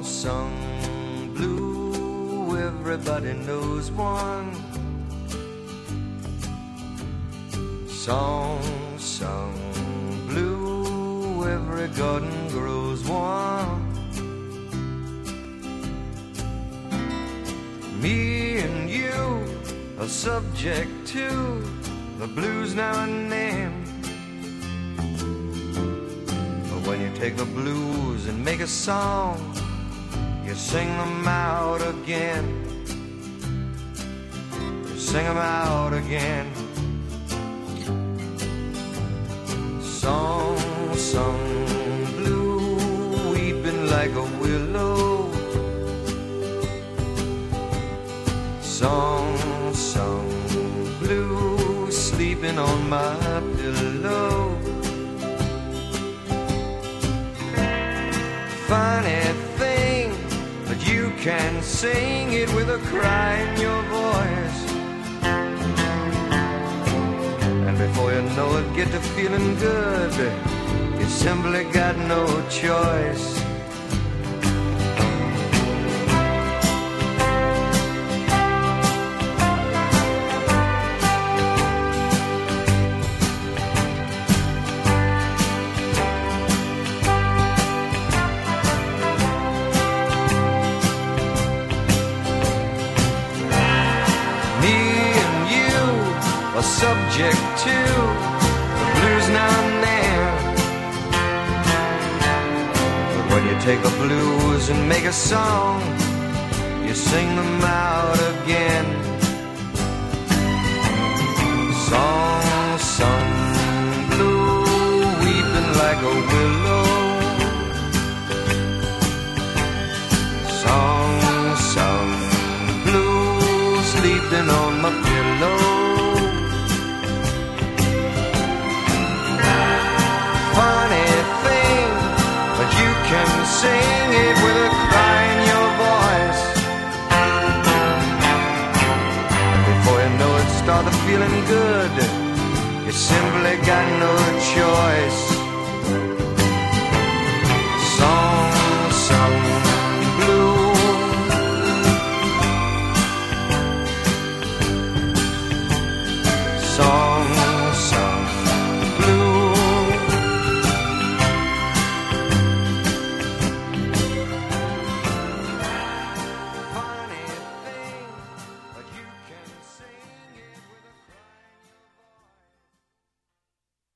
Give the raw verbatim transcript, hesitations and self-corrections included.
sung blue, everybody knows one. Song sung blue, every garden grows one. Me and you are subject to the blues now and then. But when you take the blues and make a song, you sing them out again. You sing them out again. Song sung blue, weeping like a willow. Song sung blue, sleeping on my pillow. Funny thing, but you can sing it with a cry in your voice. And before you know it, get to feeling good. You simply got no choice. Subject to the blues now and then. But when you take the blues and make a song, you sing them out again. Song sung blue, weeping like a willow. Song sung blue, sleeping on my pillow. Can sing it with a cry in your voice. And before you know it, start the feeling good. You simply got no choice.